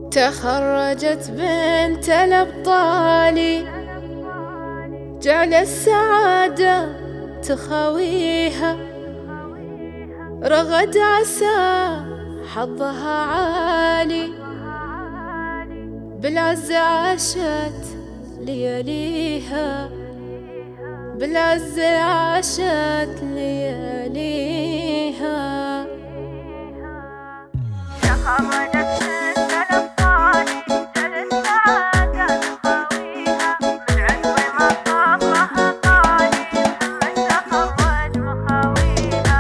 تخرجت بنت الأبطال، جعل السعادة تخاويها، رغد عسى حظها عالي، بالعز عاشت لياليها، بالعز عاشت لياليها. تخرجت بنت الأبطال، جعل السعادة تخاويها، من عقب ما صبرها طالي، محمد تخرج مخاويها.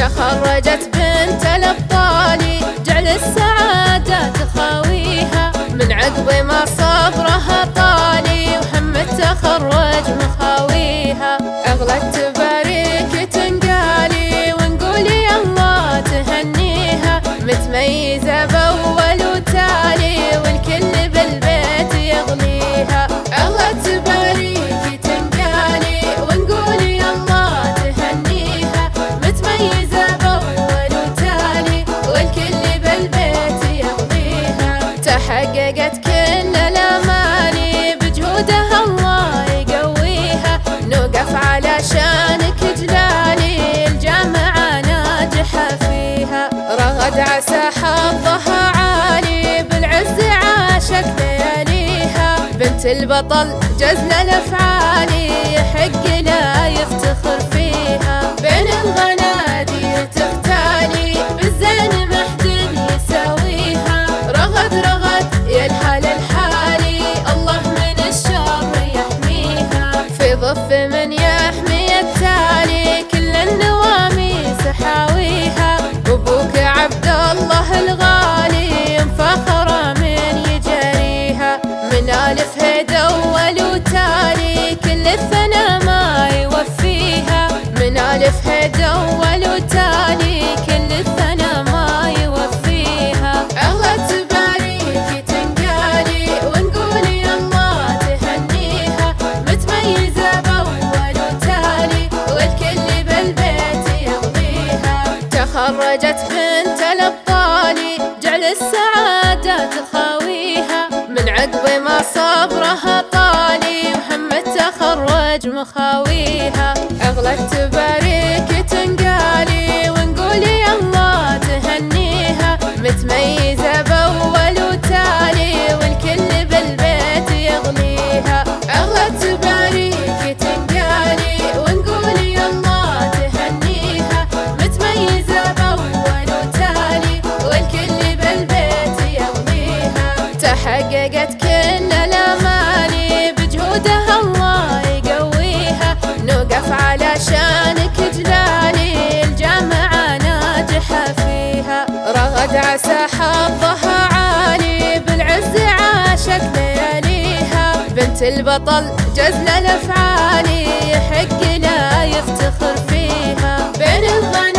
تخرجت بنت الأبطال، جعل السعادة تخاويها، من عقب ما صبرها طالي، محمد تخرج مخاويها. أغلى التباريك تنقالي ونقولي الله تهنيها، متميزة بأول وتالي والكل بالبيت يغنيها. أغلى التباريك تنقالي ونقولي الله تهنيها، متميزة بأول وتالي والكل بالبيت يغنيها. تحققت كل الأماني بجهودها الله يقويها، نوقف علشانك جلالي، الجامعة ناجحة فيها، رغد عسى حظها عالي، بالعز عاشت لياليها، بنت البطل جزل الأفعال، يحق لا يفتخر فيها، بين الغنادير تغتالي، بالزين محد يساويها، رغد يا الحال الحالي، الله من الشر يحميها، في ضف من يحمي التالي، كل النوامي سحاويها، أبوك عبد الله الغالي مفخرة من يجاريها، من ألف هيدا أول وتالي، كل الثنا ما يوفيها، من ألف هيدا أول وتالي، كل الثنا ما يوفيها. أغلى التباريك تنقالي ونقولي الله تهنيها، متميزة بأول وتالي والكل بالبيت يغنيها. تخرجت بنت الأبطال، جعل السعادة تخاويها، من عقب ما صبرها طالي، محمد تخرج مخاويها. أغلى التباريك تنقالي ونقولي الله تهنيها، متميزة بأول وتالي والكل بالبيت يغنيها. أغلى التباريك تنقالي ونقولي الله تهنيها، متميزة بأول وتالي والكل بالبيت يغنيها. تحققت كل الأماني بجهودها الله يقويها، نوقف علشانك جلالي، الجامعة ناجحة فيها، رغد عسى حظها عالي، بالعز عاشت لياليها، بنت البطل جزل الأفعال، يحق لا يفتخر فيها، بين